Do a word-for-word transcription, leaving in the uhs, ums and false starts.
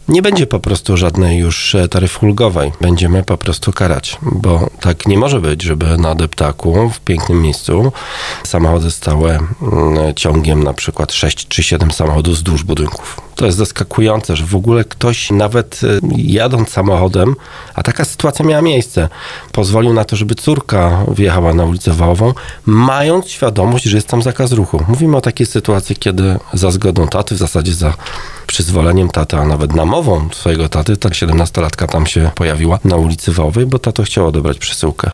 Nie będzie po prostu żadnej już taryfy ulgowej. Będziemy po prostu karać, bo tak nie może być, żeby na deptaku w pięknym miejscu samochody stały ciągiem na przykład sześć czy siedem samochodów wzdłuż budynków. To jest zaskakujące, że w ogóle ktoś nawet jadąc samochodem, a taka sytuacja miała miejsce, pozwolił na to, żeby córka wjechała na ulicę Wałową, mając świadomość, że jest tam zakaz ruchu. Mówimy o takiej sytuacji, kiedy za zgodą taty, w zasadzie za przyzwoleniem taty, a nawet namową swojego taty, ta siedemnastolatka tam się pojawiła na ulicy Wałowej, bo tato chciał odebrać przesyłkę.